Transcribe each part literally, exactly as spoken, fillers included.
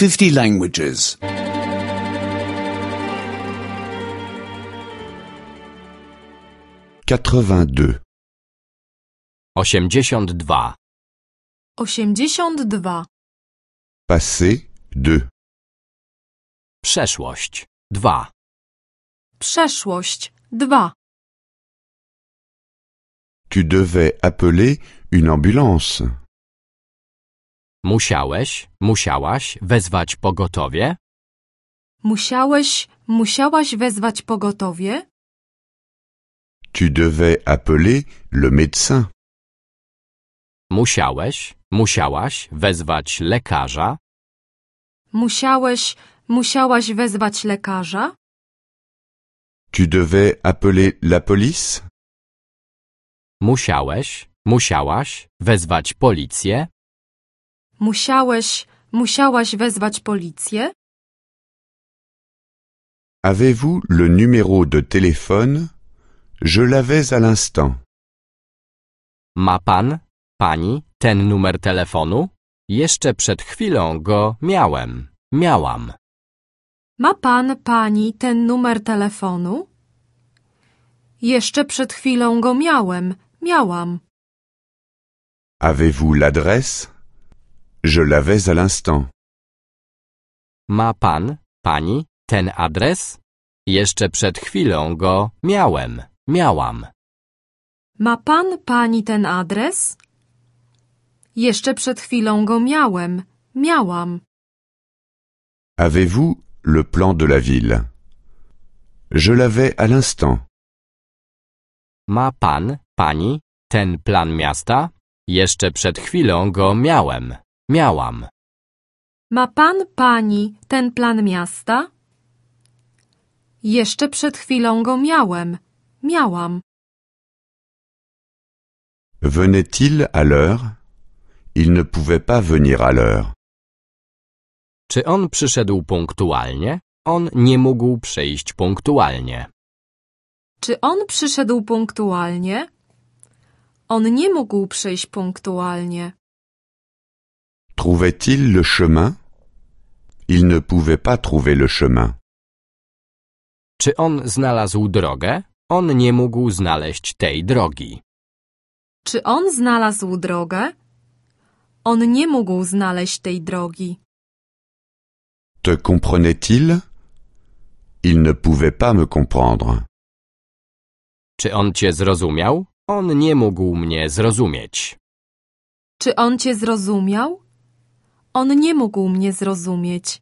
fifty languages. quatre-vingt-deux. osiemdziesiąt dwa. osiemdziesiąt dwa. Passé, deux. Przeszłość. dwa. Przeszłość. dwa. Tu devais appeler une ambulance. Musiałeś, musiałaś wezwać pogotowie? Musiałeś, musiałaś wezwać pogotowie? Tu devais appeler le médecin. Musiałeś, musiałaś wezwać lekarza? Musiałeś, musiałaś wezwać lekarza? Tu devais appeler la police. Musiałeś, musiałaś wezwać policję? Musiałeś, musiałaś wezwać policję? Avez-vous le numéro de téléphone? Je l'avais à l'instant. Ma pan, pani ten numer telefonu? Jeszcze przed chwilą go miałem, miałam. Ma pan, pani ten numer telefonu? Jeszcze przed chwilą go miałem, miałam. Avez-vous l'adresse? Je l'avais à l'instant. Ma pan, pani ten adres? Jeszcze przed chwilą go miałem, miałam. Ma pan, pani ten adres? Jeszcze przed chwilą go miałem, miałam. Avez-vous le plan de la ville? Je l'avais à l'instant. Ma pan, pani ten plan miasta? Jeszcze przed chwilą go miałem, miałam. Ma pan, pani ten plan miasta? Jeszcze przed chwilą go miałem, miałam. Venait-il à l'heure? Il ne pouvait pas venir à l'heure. Czy on przyszedł punktualnie? On nie mógł przyjść punktualnie. Czy on przyszedł punktualnie? On nie mógł przyjść punktualnie. Trouvait-il le chemin? Il ne pouvait pas trouver le chemin. Czy on znalazł drogę? On nie mógł znaleźć tej drogi. Czy on znalazł drogę? On nie mógł znaleźć tej drogi. Te comprenait-il? Il ne pouvait pas me comprendre. Czy on cię zrozumiał? On nie mógł mnie zrozumieć. Czy on cię zrozumiał? On nie mógł mnie zrozumieć.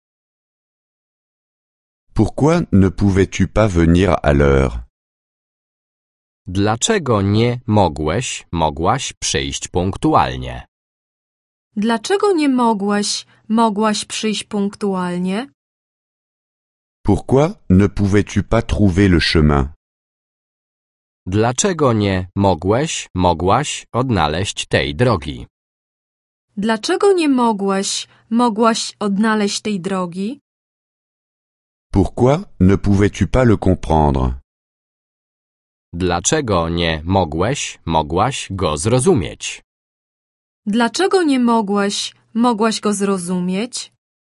Pourquoi ne pouvais-tu pas venir à l'heure? Dlaczego nie mogłeś, mogłaś przyjść punktualnie? Dlaczego nie mogłeś, mogłaś przyjść punktualnie? Pourquoi ne pouvais-tu pas trouver le chemin? Dlaczego nie mogłeś, mogłaś odnaleźć tej drogi? Dlaczego nie mogłeś, mogłaś odnaleźć tej drogi? Pourquoi ne pouvais-tu pas le comprendre? Dlaczego nie mogłeś, mogłaś go zrozumieć? Dlaczego nie mogłeś, mogłaś go zrozumieć?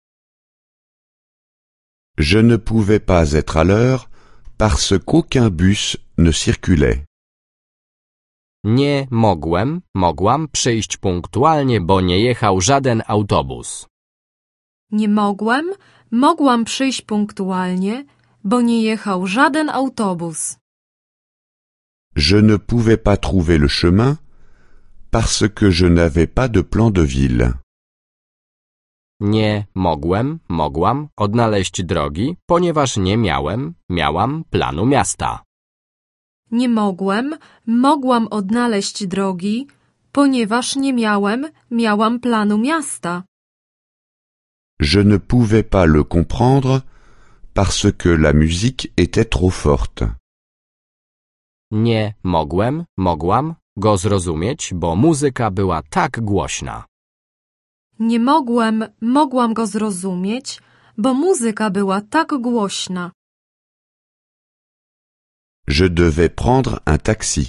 Je ne pouvais pas être à l'heure parce qu'aucun bus ne circulait. Nie mogłem, mogłam przyjść punktualnie, bo nie jechał żaden autobus. Nie mogłem, mogłam przyjść punktualnie, bo nie jechał żaden autobus. Je ne pouvais pas trouver le chemin parce que je n'avais pas de plan de ville. Nie mogłem, mogłam odnaleźć drogi, ponieważ nie miałem, miałam planu miasta. Nie mogłem, mogłam odnaleźć drogi, ponieważ nie miałem, miałam planu miasta. Je ne pouvais pas le comprendre parce que la musique était trop forte. Nie mogłem, mogłam go zrozumieć, bo muzyka była tak głośna. Nie mogłem, mogłam go zrozumieć, bo muzyka była tak głośna. Je devais prendre un taxi.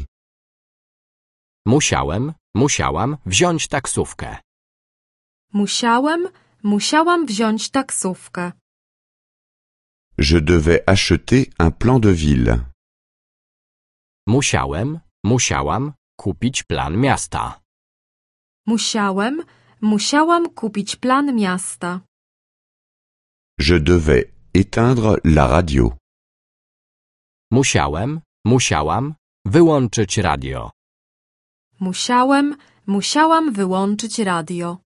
Musiałem, musiałam wziąć taksówkę. Musiałem, musiałam wziąć taksówkę. Je devais acheter un plan de ville. Musiałem, musiałam kupić plan miasta. Musiałem, musiałam kupić plan miasta. Je devais éteindre la radio. Musiałem, musiałam wyłączyć radio. Musiałem, musiałam wyłączyć radio.